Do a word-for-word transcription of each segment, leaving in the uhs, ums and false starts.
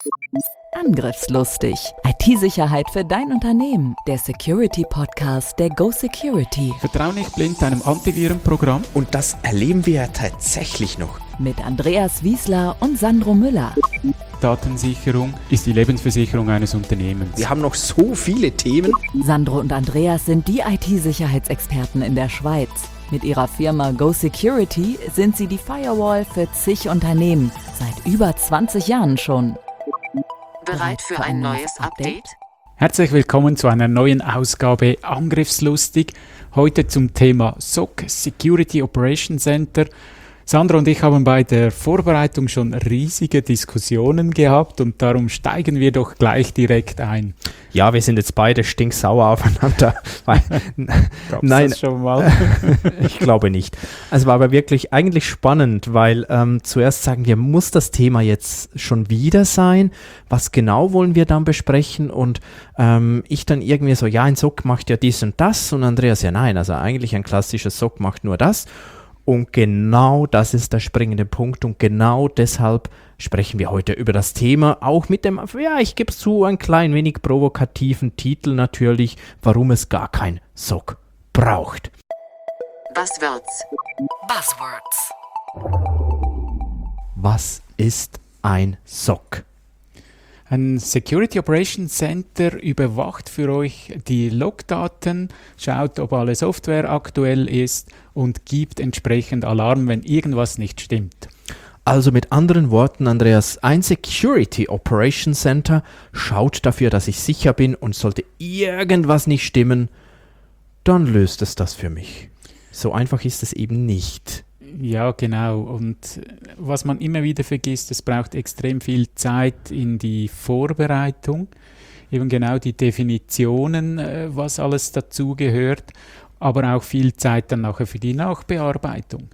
Angriffslustig. I T-Sicherheit für dein Unternehmen. Der Security-Podcast der Go Security. Vertrau nicht blind deinem Antivirenprogramm. Und das erleben wir ja tatsächlich noch. Mit Andreas Wiesler und Sandro Müller. Datensicherung ist die Lebensversicherung eines Unternehmens. Wir haben noch so viele Themen. Sandro und Andreas sind die I T-Sicherheitsexperten in der Schweiz. Mit ihrer Firma Go Security sind sie die Firewall für zig Unternehmen. Seit über zwanzig Jahren schon. Bereit für ein neues Update? Herzlich willkommen zu einer neuen Ausgabe Angriffslustig. Heute zum Thema S O C, Security Operations Center. Sandra und ich haben bei der Vorbereitung schon riesige Diskussionen gehabt und darum steigen wir doch gleich direkt ein. Ja, wir sind jetzt beide stinksauer aufeinander. Weil, Gab's nein, das schon mal? Ich glaube nicht. Es war aber wirklich eigentlich spannend, weil ähm, zuerst sagen wir, muss das Thema jetzt schon wieder sein? Was genau wollen wir dann besprechen? Und ähm, ich dann irgendwie so, ja, ein S O C macht ja dies und das. Und Andreas, ja nein, also eigentlich ein klassisches S O C macht nur das. Und genau das ist der springende Punkt und genau deshalb sprechen wir heute über das Thema, auch mit dem, ja, ich gebe es zu, ein klein wenig provokativen Titel natürlich, warum es gar kein S O C braucht. Buzzwords. Buzzwords. Was ist ein S O C? Ein Security Operations Center überwacht für euch die Logdaten, schaut, ob alle Software aktuell ist und gibt entsprechend Alarm, wenn irgendwas nicht stimmt. Also mit anderen Worten, Andreas, ein Security Operations Center schaut dafür, dass ich sicher bin und sollte irgendwas nicht stimmen, dann löst es das für mich. So einfach ist es eben nicht. Ja, genau. Und was man immer wieder vergisst, es braucht extrem viel Zeit in die Vorbereitung, eben genau die Definitionen, was alles dazugehört, aber auch viel Zeit dann nachher für die Nachbearbeitung.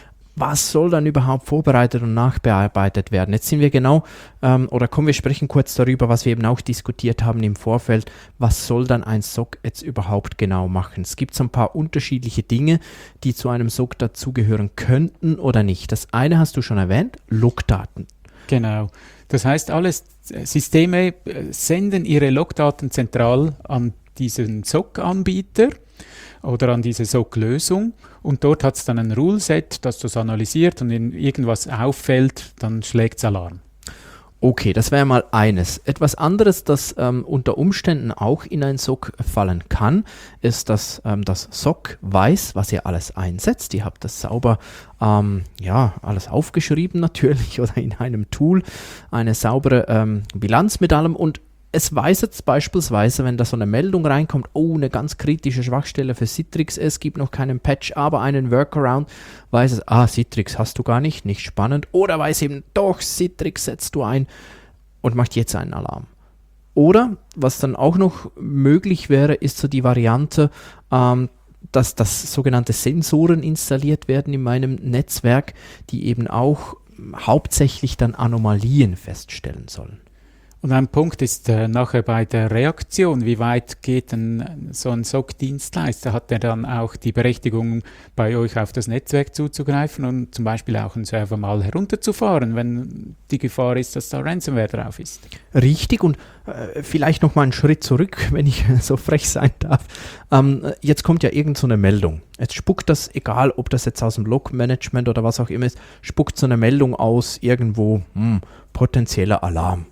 Was soll dann überhaupt vorbereitet und nachbearbeitet werden? Jetzt sind wir genau, ähm, oder kommen wir sprechen kurz darüber, was wir eben auch diskutiert haben im Vorfeld. Was soll dann ein S O C jetzt überhaupt genau machen? Es gibt so ein paar unterschiedliche Dinge, die zu einem S O C dazugehören könnten oder nicht. Das eine hast du schon erwähnt, Logdaten. Genau. Das heißt, alle Systeme senden ihre Logdaten zentral an diesen S O C-Anbieter oder an diese S O C-Lösung und dort hat es dann ein Rule-Set, das das analysiert und wenn irgendwas auffällt, dann schlägt es Alarm. Okay, das wäre mal eines. Etwas anderes, das ähm, unter Umständen auch in ein S O C fallen kann, ist, dass ähm, das S O C weiß, was ihr alles einsetzt. Ihr habt das sauber, ähm, ja, alles aufgeschrieben natürlich oder in einem Tool, eine saubere ähm, Bilanz mit allem und es weiß jetzt beispielsweise, wenn da so eine Meldung reinkommt, oh, eine ganz kritische Schwachstelle für Citrix, es gibt noch keinen Patch, aber einen Workaround, weiß es, ah, Citrix hast du gar nicht, nicht spannend. Oder weiß eben, doch, Citrix setzt du ein und macht jetzt einen Alarm. Oder, was dann auch noch möglich wäre, ist so die Variante, ähm, dass das sogenannte Sensoren installiert werden in meinem Netzwerk, die eben auch hauptsächlich dann Anomalien feststellen sollen. Und ein Punkt ist äh, nachher bei der Reaktion, wie weit geht denn so ein S O C-Dienstleister? Hat der dann auch die Berechtigung, bei euch auf das Netzwerk zuzugreifen und zum Beispiel auch einen Server mal herunterzufahren, wenn die Gefahr ist, dass da Ransomware drauf ist? Richtig und äh, vielleicht noch mal einen Schritt zurück, wenn ich so frech sein darf. Ähm, jetzt kommt ja irgend so eine Meldung. Jetzt spuckt das, egal ob das jetzt aus dem Log-Management oder was auch immer ist, spuckt so eine Meldung aus irgendwo, hm, potenzieller Alarm.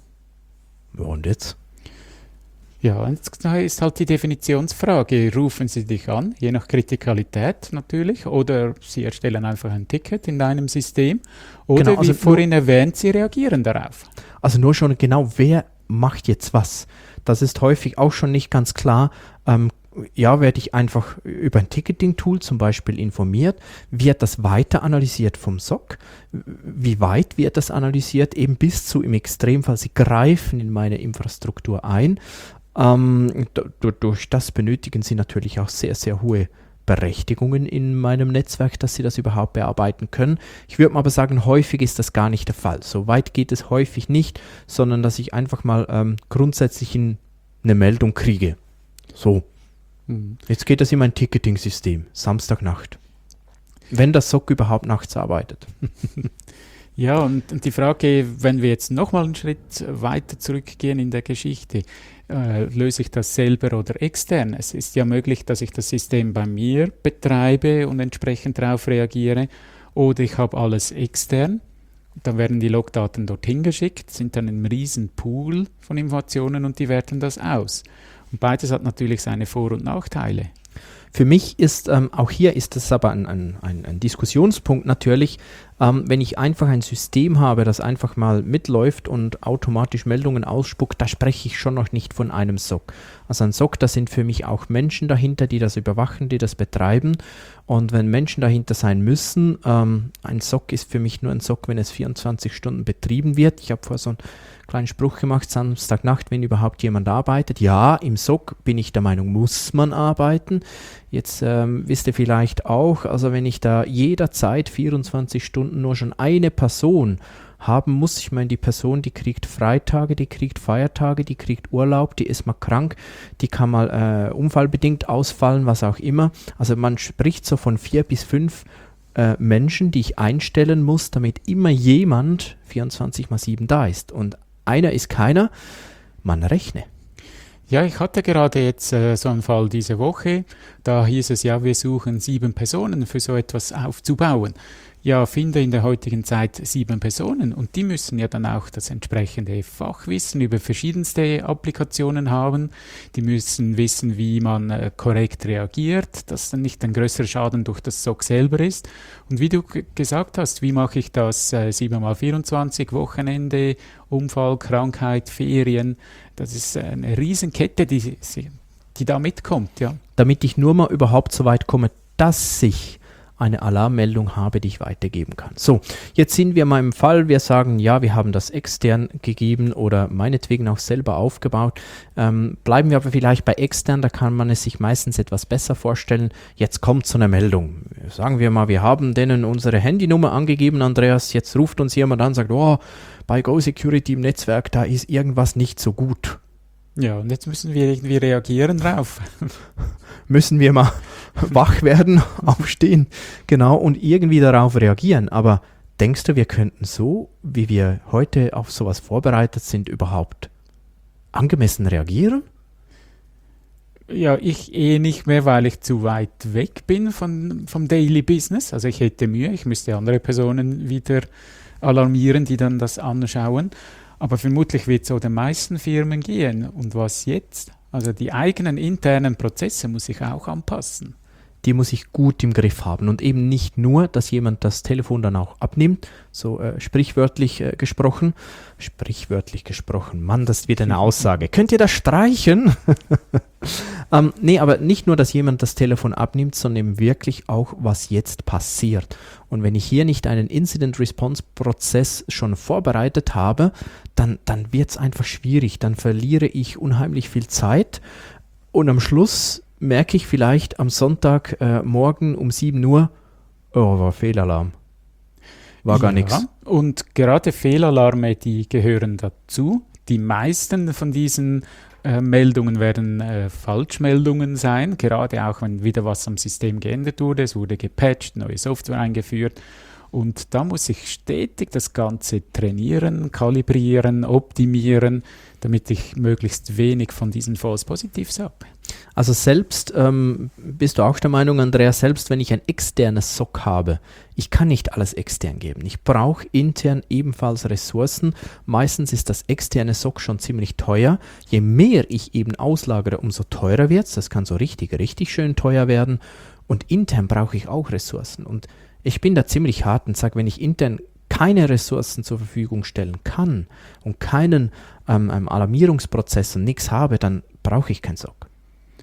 Ja, und jetzt? Ja, jetzt ist halt die Definitionsfrage, rufen sie dich an, je nach Kritikalität natürlich, oder sie erstellen einfach ein Ticket in deinem System, oder genau, also wie vorhin erwähnt, sie reagieren darauf. Also nur schon genau, wer macht jetzt was? Das ist häufig auch schon nicht ganz klar. Ähm, ja, werde ich einfach über ein Ticketing-Tool zum Beispiel informiert, wird das weiter analysiert vom S O C, wie weit wird das analysiert, eben bis zu im Extremfall, sie greifen in meine Infrastruktur ein. Ähm, d- durch das benötigen sie natürlich auch sehr, sehr hohe Berechtigungen in meinem Netzwerk, dass sie das überhaupt bearbeiten können. Ich würde mal aber sagen, häufig ist das gar nicht der Fall. So weit geht es häufig nicht, sondern dass ich einfach mal ähm, grundsätzlich in eine Meldung kriege. So. Jetzt geht das in mein Ticketing-System, Samstagnacht. Wenn das S O C überhaupt nachts arbeitet. Ja, und, und die Frage, wenn wir jetzt nochmal einen Schritt weiter zurückgehen in der Geschichte, äh, löse ich das selber oder extern? Es ist ja möglich, dass ich das System bei mir betreibe und entsprechend darauf reagiere, oder ich habe alles extern. Dann werden die Logdaten dorthin geschickt, sind dann ein riesen Pool von Informationen und die werten das aus. Und beides hat natürlich seine Vor- und Nachteile. Für mich ist, ähm, auch hier ist es aber ein, ein, ein, ein Diskussionspunkt natürlich, ähm, wenn ich einfach ein System habe, das einfach mal mitläuft und automatisch Meldungen ausspuckt, da spreche ich schon noch nicht von einem S O C. Also ein S O C, da sind für mich auch Menschen dahinter, die das überwachen, die das betreiben. Und wenn Menschen dahinter sein müssen, ähm, ein S O C ist für mich nur ein S O C, wenn es vierundzwanzig Stunden betrieben wird. Ich habe vorher so einen kleinen Spruch gemacht, Samstagnacht, wenn überhaupt jemand arbeitet. Ja, im S O C bin ich der Meinung, muss man arbeiten. Jetzt ähm, wisst ihr vielleicht auch, also wenn ich da jederzeit vierundzwanzig Stunden nur schon eine Person haben muss, ich meine, die Person, die kriegt Freitage, die kriegt Feiertage, die kriegt Urlaub, die ist mal krank, die kann mal äh, unfallbedingt ausfallen, was auch immer. Also man spricht so von vier bis fünf äh, Menschen, die ich einstellen muss, damit immer jemand vierundzwanzig mal sieben da ist. Und einer ist keiner, man rechne. Ja, ich hatte gerade jetzt äh, so einen Fall diese Woche, da hieß es ja, wir suchen sieben Personen für so etwas aufzubauen. Ja, finde in der heutigen Zeit sieben Personen und die müssen ja dann auch das entsprechende Fachwissen über verschiedenste Applikationen haben. Die müssen wissen, wie man äh, korrekt reagiert, dass dann nicht ein größerer Schaden durch das S O C selber ist. Und wie du g- gesagt hast, wie mache ich das äh, sieben mal vierundzwanzig, Wochenende, Unfall, Krankheit, Ferien, das ist eine Riesenkette, die, die da mitkommt, ja. Damit ich nur mal überhaupt so weit komme, dass ich eine Alarmmeldung habe, die ich weitergeben kann. So, jetzt sind wir mal im Fall, wir sagen, ja, wir haben das extern gegeben oder meinetwegen auch selber aufgebaut. Ähm, bleiben wir aber vielleicht bei extern, da kann man es sich meistens etwas besser vorstellen. Jetzt kommt so eine Meldung. Sagen wir mal, wir haben denen unsere Handynummer angegeben, Andreas, jetzt ruft uns jemand an und sagt, oh, bei GoSecurity im Netzwerk, da ist irgendwas nicht so gut. Ja, und jetzt müssen wir irgendwie reagieren drauf. Müssen wir mal wach werden, aufstehen, genau, und irgendwie darauf reagieren. Aber denkst du, wir könnten so, wie wir heute auf sowas vorbereitet sind, überhaupt angemessen reagieren? Ja, ich eh nicht mehr, weil ich zu weit weg bin von, vom Daily Business. Also ich hätte Mühe, ich müsste andere Personen wieder alarmieren, die dann das anschauen. Aber vermutlich wird es so den meisten Firmen gehen. Und was jetzt? Also die eigenen internen Prozesse muss ich auch anpassen. Die muss ich gut im Griff haben und eben nicht nur, dass jemand das Telefon dann auch abnimmt, so äh, sprichwörtlich äh, gesprochen. Sprichwörtlich gesprochen, Mann, das ist wieder eine Aussage. Könnt ihr das streichen? ähm, nee, aber nicht nur, dass jemand das Telefon abnimmt, sondern eben wirklich auch, was jetzt passiert. Und wenn ich hier nicht einen Incident-Response-Prozess schon vorbereitet habe, dann, dann wird es einfach schwierig. Dann verliere ich unheimlich viel Zeit und am Schluss merke ich vielleicht am Sonntag äh, morgen um sieben Uhr, oh, war Fehlalarm. War gar ja, nichts. Und gerade Fehlalarme, die gehören dazu. Die meisten von diesen äh, Meldungen werden äh, Falschmeldungen sein, gerade auch wenn wieder was am System geändert wurde. Es wurde gepatcht, neue Software eingeführt. Und da muss ich stetig das Ganze trainieren, kalibrieren, optimieren, damit ich möglichst wenig von diesen False Positives habe. Also selbst, ähm, bist du auch der Meinung, Andreas, selbst wenn ich ein externes S O C habe, ich kann nicht alles extern geben. Ich brauche intern ebenfalls Ressourcen. Meistens ist das externe S O C schon ziemlich teuer. Je mehr ich eben auslagere, umso teurer wird es. Das kann so richtig, richtig schön teuer werden. Und intern brauche ich auch Ressourcen. Und ich bin da ziemlich hart und sage, wenn ich intern keine Ressourcen zur Verfügung stellen kann und keinen ähm, ähm, Alarmierungsprozess und nichts habe, dann brauche ich kein S O C.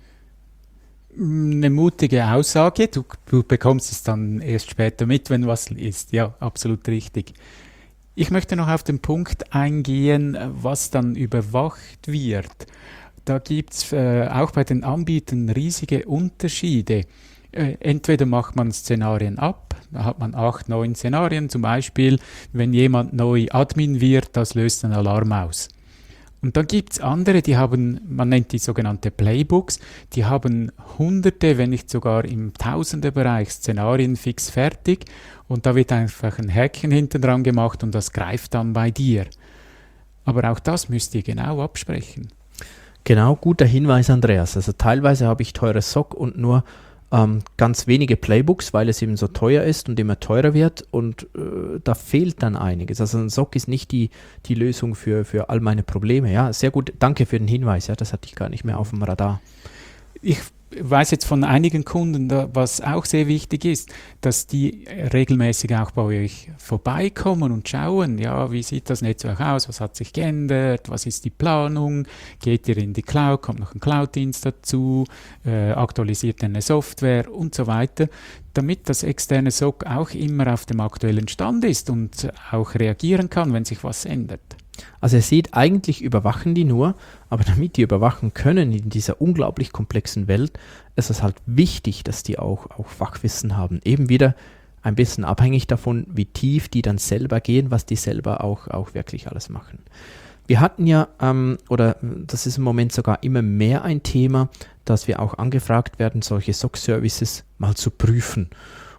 Eine mutige Aussage, du, du bekommst es dann erst später mit, wenn was ist. Ja, absolut richtig. Ich möchte noch auf den Punkt eingehen, was dann überwacht wird. Da gibt es äh, auch bei den Anbietern riesige Unterschiede. Äh, entweder macht man Szenarien ab, da hat man acht, neun Szenarien, zum Beispiel, wenn jemand neu Admin wird, das löst einen Alarm aus. Und dann gibt es andere, die haben, man nennt die sogenannte Playbooks, die haben hunderte, wenn nicht sogar im Tausenderbereich Szenarien fix fertig und da wird einfach ein Häkchen hinten dran gemacht und das greift dann bei dir. Aber auch das müsst ihr genau absprechen. Genau, guter Hinweis, Andreas. Also teilweise habe ich teures S O C und nur ähm, ganz wenige Playbooks, weil es eben so teuer ist und immer teurer wird und äh, da fehlt dann einiges. Also ein S O C ist nicht die, die Lösung für, für all meine Probleme. Ja, sehr gut. Danke für den Hinweis. Ja, das hatte ich gar nicht mehr auf dem Radar. Ich weiß jetzt von einigen Kunden, da, was auch sehr wichtig ist, dass die regelmäßig auch bei euch vorbeikommen und schauen, ja, wie sieht das Netzwerk aus, was hat sich geändert, was ist die Planung, geht ihr in die Cloud, kommt noch ein Cloud-Dienst dazu, äh, aktualisiert eine Software und so weiter, damit das externe S O C auch immer auf dem aktuellen Stand ist und auch reagieren kann, wenn sich was ändert. Also ihr seht, eigentlich überwachen die nur, aber damit die überwachen können in dieser unglaublich komplexen Welt, ist es halt wichtig, dass die auch, auch Fachwissen haben. Eben wieder ein bisschen abhängig davon, wie tief die dann selber gehen, was die selber auch, auch wirklich alles machen. Wir hatten ja, ähm, oder das ist im Moment sogar immer mehr ein Thema, dass wir auch angefragt werden, solche S O C-Services mal zu prüfen.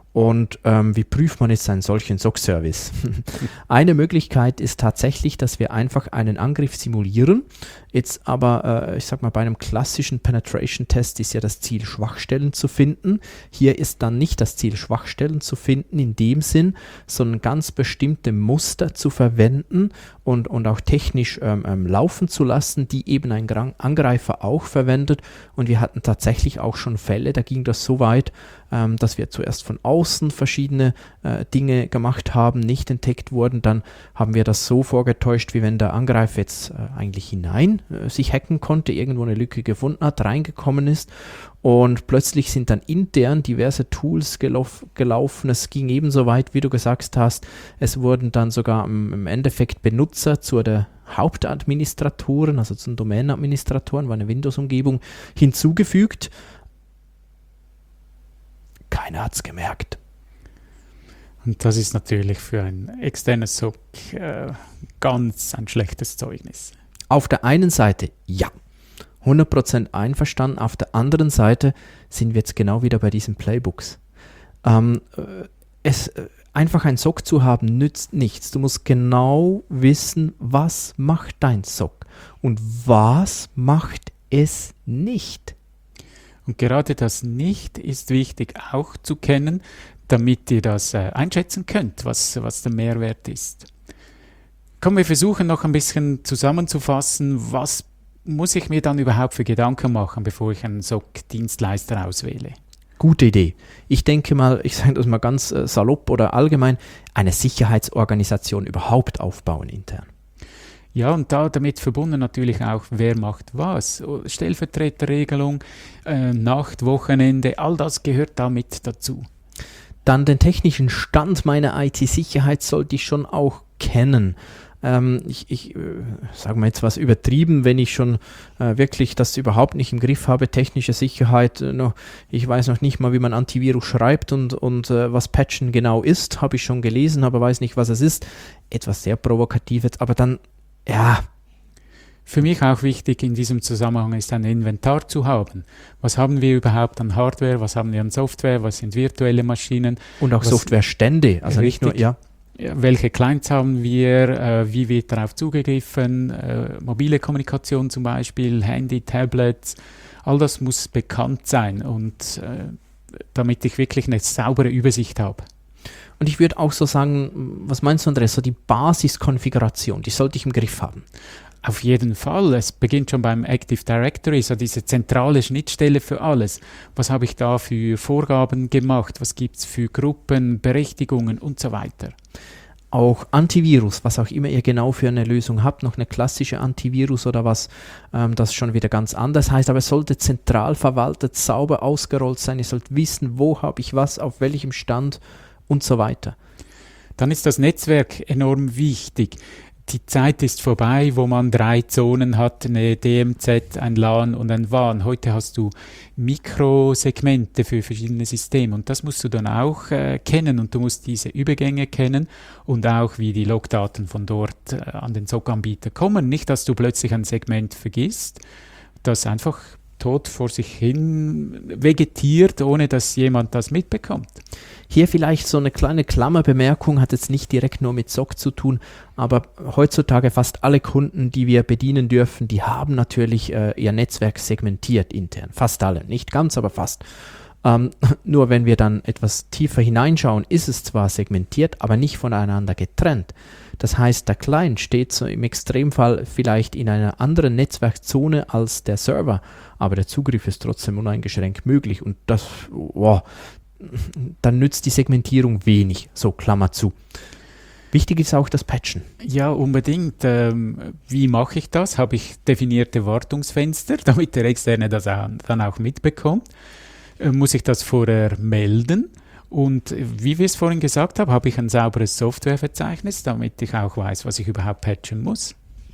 Und ähm, wie prüft man jetzt einen solchen S O C-Service? Eine Möglichkeit ist tatsächlich, dass wir einfach einen Angriff simulieren. Jetzt aber, äh, ich sag mal, bei einem klassischen Penetration-Test ist ja das Ziel, Schwachstellen zu finden. Hier ist dann nicht das Ziel, Schwachstellen zu finden in dem Sinn, sondern ganz bestimmte Muster zu verwenden und, und auch technisch ähm, ähm, laufen zu lassen, die eben ein Gra- Angreifer auch verwendet. Und wir hatten tatsächlich auch schon Fälle, da ging das so weit, ähm, dass wir zuerst von außen verschiedene äh, Dinge gemacht haben, nicht entdeckt wurden. Dann haben wir das so vorgetäuscht, wie wenn der Angreifer jetzt äh, eigentlich hinein äh, sich hacken konnte, irgendwo eine Lücke gefunden hat, reingekommen ist und plötzlich sind dann intern diverse Tools gelauf, gelaufen. Es ging ebenso weit, wie du gesagt hast. Es wurden dann sogar im, im Endeffekt Benutzer zu der Hauptadministratoren, also zu den Domänenadministratoren, war eine Windows-Umgebung, hinzugefügt. Keiner hat es gemerkt. Und das ist natürlich für ein externes S O C äh, ganz ein schlechtes Zeugnis. Auf der einen Seite ja, hundert Prozent einverstanden. Auf der anderen Seite sind wir jetzt genau wieder bei diesen Playbooks. Ähm, es, einfach ein S O C zu haben, nützt nichts. Du musst genau wissen, was macht dein S O C und was macht es nicht. Und gerade das Nicht ist wichtig auch zu kennen, damit ihr das äh, einschätzen könnt, was, was der Mehrwert ist. Komm, wir versuchen noch ein bisschen zusammenzufassen, was muss ich mir dann überhaupt für Gedanken machen, bevor ich einen S O C-Dienstleister auswähle. Gute Idee. Ich denke mal, ich sage das mal ganz äh, salopp oder allgemein, eine Sicherheitsorganisation überhaupt aufbauen intern. Ja, und da damit verbunden natürlich auch, wer macht was. Stellvertreterregelung, äh, Nacht, Wochenende, all das gehört damit dazu. Dann den technischen Stand meiner I T-Sicherheit sollte ich schon auch kennen. Ähm, ich ich äh, sage mal jetzt was übertrieben, wenn ich schon äh, wirklich das überhaupt nicht im Griff habe, technische Sicherheit, äh, noch, ich weiß noch nicht mal, wie man Antivirus schreibt und, und äh, was Patchen genau ist, habe ich schon gelesen, aber weiß nicht, was es ist. Etwas sehr Provokatives, aber dann, ja. Für mich auch wichtig in diesem Zusammenhang ist ein Inventar zu haben. Was haben wir überhaupt an Hardware, was haben wir an Software, was sind virtuelle Maschinen? Und auch was, Softwarestände, also richtig, nicht nur, ja. Welche Clients haben wir, äh, wie wird darauf zugegriffen, äh, mobile Kommunikation zum Beispiel, Handy, Tablets, all das muss bekannt sein und äh, damit ich wirklich eine saubere Übersicht habe. Und ich würde auch so sagen, was meinst du, Andreas, so die Basiskonfiguration, die sollte ich im Griff haben. Auf jeden Fall. Es beginnt schon beim Active Directory, so diese zentrale Schnittstelle für alles. Was habe ich da für Vorgaben gemacht? Was gibt es für Gruppen, Berechtigungen und so weiter? Auch Antivirus, was auch immer ihr genau für eine Lösung habt, noch eine klassische Antivirus oder was, ähm, das schon wieder ganz anders heißt, aber es sollte zentral verwaltet, sauber ausgerollt sein. Ihr sollt wissen, wo habe ich was, auf welchem Stand und so weiter. Dann ist das Netzwerk enorm wichtig. die Zeit ist vorbei, wo man drei Zonen hat, eine D M Z, ein LAN und ein W A N. Heute hast du Mikrosegmente für verschiedene Systeme und das musst du dann auch äh, kennen und du musst diese Übergänge kennen und auch, wie die Logdaten von dort äh, an den S O C-Anbieter kommen. Nicht, dass du plötzlich ein Segment vergisst, das einfach tot vor sich hin vegetiert, ohne dass jemand das mitbekommt. Hier vielleicht so eine kleine Klammerbemerkung, hat jetzt nicht direkt nur mit S O C zu tun, aber heutzutage fast alle Kunden, die wir bedienen dürfen, die haben natürlich äh, ihr Netzwerk segmentiert intern. Fast alle, nicht ganz, aber fast. Ähm, nur wenn wir dann etwas tiefer hineinschauen, ist es zwar segmentiert, aber nicht voneinander getrennt. Das heißt, der Client steht so im Extremfall vielleicht in einer anderen Netzwerkzone als der Server, aber der Zugriff ist trotzdem uneingeschränkt möglich und das, wow, dann nützt die Segmentierung wenig, so Klammer zu. Wichtig ist auch das Patchen. Ja, unbedingt. Ähm, wie mache ich das? Habe ich definierte Wartungsfenster, damit der Externe das auch, dann auch mitbekommt? Äh, muss ich das vorher melden? Und wie wir es vorhin gesagt haben, habe ich ein sauberes Softwareverzeichnis, damit ich auch weiß, was ich überhaupt patchen muss?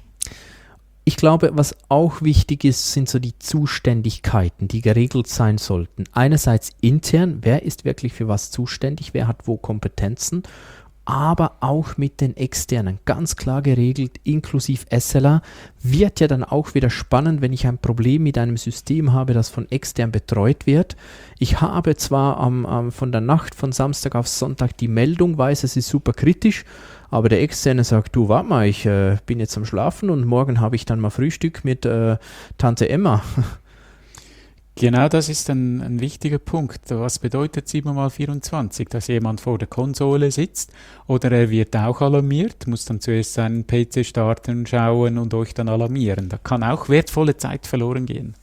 Ich glaube, was auch wichtig ist, sind so die Zuständigkeiten, die geregelt sein sollten. Einerseits intern, wer ist wirklich für was zuständig, wer hat wo Kompetenzen, aber auch mit den externen, ganz klar geregelt, inklusive S L A, wird ja dann auch wieder spannend, wenn ich ein Problem mit einem System habe, das von extern betreut wird. Ich habe zwar ähm, ähm, von der Nacht von Samstag auf Sonntag die Meldung, weiß, es ist super kritisch, aber der Externe sagt, du, warte mal, ich äh, bin jetzt am Schlafen und morgen habe ich dann mal Frühstück mit äh, Tante Emma. Genau, das ist ein, ein wichtiger Punkt. Was bedeutet sieben mal vierundzwanzig? Dass jemand vor der Konsole sitzt oder er wird auch alarmiert, muss dann zuerst seinen P C starten, schauen und euch dann alarmieren. Da kann auch wertvolle Zeit verloren gehen.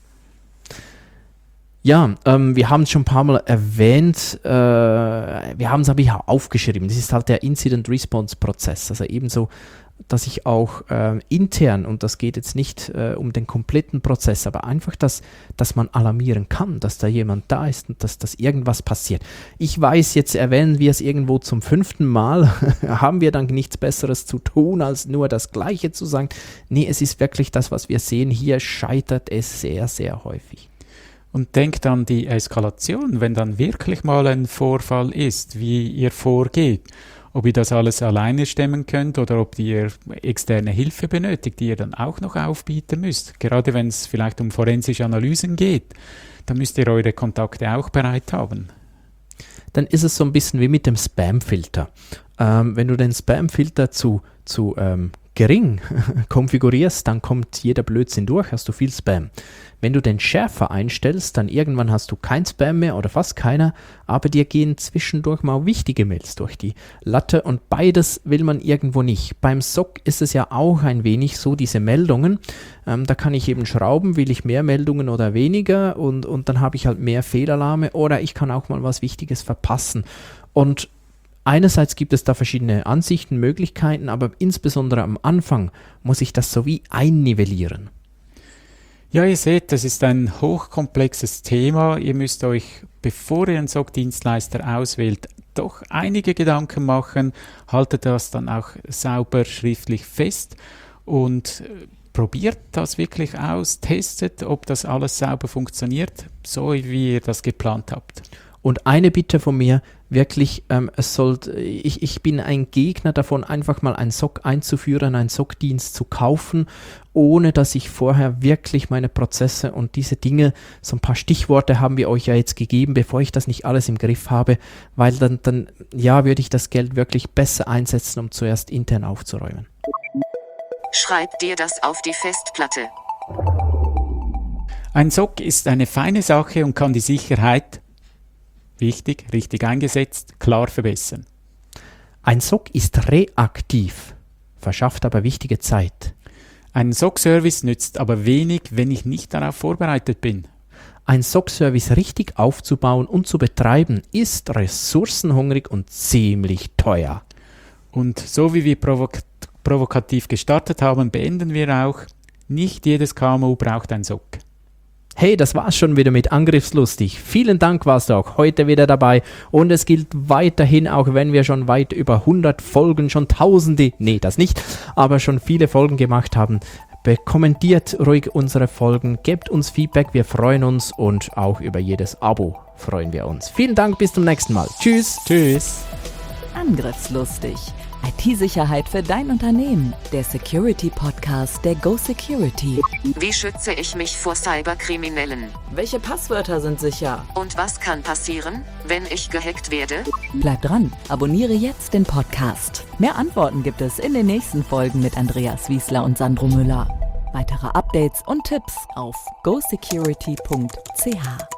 Ja, ähm, wir haben es schon ein paar Mal erwähnt, äh, wir haben es aber hier aufgeschrieben. Das ist halt der Incident-Response-Prozess, also ebenso, dass ich auch äh, intern, und das geht jetzt nicht äh, um den kompletten Prozess, aber einfach, dass, dass man alarmieren kann, dass da jemand da ist und dass, dass irgendwas passiert. Ich weiß, jetzt erwähnen wir es irgendwo zum fünften Mal, haben wir dann nichts Besseres zu tun, als nur das Gleiche zu sagen. Nee, es ist wirklich das, was wir sehen. Hier scheitert es sehr, sehr häufig. Und denkt an die Eskalation, wenn dann wirklich mal ein Vorfall ist, wie ihr vorgeht. Ob ihr das alles alleine stemmen könnt oder ob ihr externe Hilfe benötigt, die ihr dann auch noch aufbieten müsst. Gerade wenn es vielleicht um forensische Analysen geht, dann müsst ihr eure Kontakte auch bereit haben. Dann ist es so ein bisschen wie mit dem Spam-Filter. Ähm, wenn du den Spam-Filter zu, zu ähm, gering konfigurierst, dann kommt jeder Blödsinn durch, hast du viel Spam. Wenn du den schärfer einstellst, dann irgendwann hast du kein Spam mehr oder fast keiner, aber dir gehen zwischendurch mal wichtige Mails durch die Latte und beides will man irgendwo nicht. Beim S O C ist es ja auch ein wenig so, diese Meldungen, ähm, da kann ich eben schrauben, will ich mehr Meldungen oder weniger und, und dann habe ich halt mehr Fehlalarme oder ich kann auch mal was Wichtiges verpassen. Und einerseits gibt es da verschiedene Ansichten, Möglichkeiten, aber insbesondere am Anfang muss ich das so wie einnivellieren. Ja, ihr seht, das ist ein hochkomplexes Thema. Ihr müsst euch, bevor ihr einen S O C-Dienstleister auswählt, doch einige Gedanken machen. Haltet das dann auch sauber schriftlich fest und probiert das wirklich aus. Testet, ob das alles sauber funktioniert, so wie ihr das geplant habt. Und eine Bitte von mir, wirklich, ähm, es sollte, ich, ich bin ein Gegner davon, einfach mal ein S O C einzuführen, einen S O C-Dienst zu kaufen, ohne dass ich vorher wirklich meine Prozesse und diese Dinge, so ein paar Stichworte haben wir euch ja jetzt gegeben, bevor ich das nicht alles im Griff habe, weil dann, dann ja, würde ich das Geld wirklich besser einsetzen, um zuerst intern aufzuräumen. Schreib dir das auf die Festplatte. Ein S O C ist eine feine Sache und kann die Sicherheit, wichtig, richtig eingesetzt, klar verbessern. Ein S O C ist reaktiv, verschafft aber wichtige Zeit. Ein S O C-Service nützt aber wenig, wenn ich nicht darauf vorbereitet bin. Ein S O C-Service richtig aufzubauen und zu betreiben, ist ressourcenhungrig und ziemlich teuer. Und so wie wir provok- provokativ gestartet haben, beenden wir auch, nicht jedes K M U braucht ein S O C. Hey, das war's schon wieder mit Angriffslustig. Vielen Dank, warst du auch heute wieder dabei. Und es gilt weiterhin, auch wenn wir schon weit über hundert Folgen, schon tausende, nee, das nicht, aber schon viele Folgen gemacht haben. Kommentiert ruhig unsere Folgen, gebt uns Feedback, wir freuen uns und auch über jedes Abo freuen wir uns. Vielen Dank, bis zum nächsten Mal. Tschüss. Tschüss. Angriffslustig. I T-Sicherheit für dein Unternehmen. Der Security-Podcast der Go Security. Wie schütze ich mich vor Cyberkriminellen? Welche Passwörter sind sicher? Und was kann passieren, wenn ich gehackt werde? Bleib dran, abonniere jetzt den Podcast. Mehr Antworten gibt es in den nächsten Folgen mit Andreas Wiesler und Sandro Müller. Weitere Updates und Tipps auf go security punkt c h.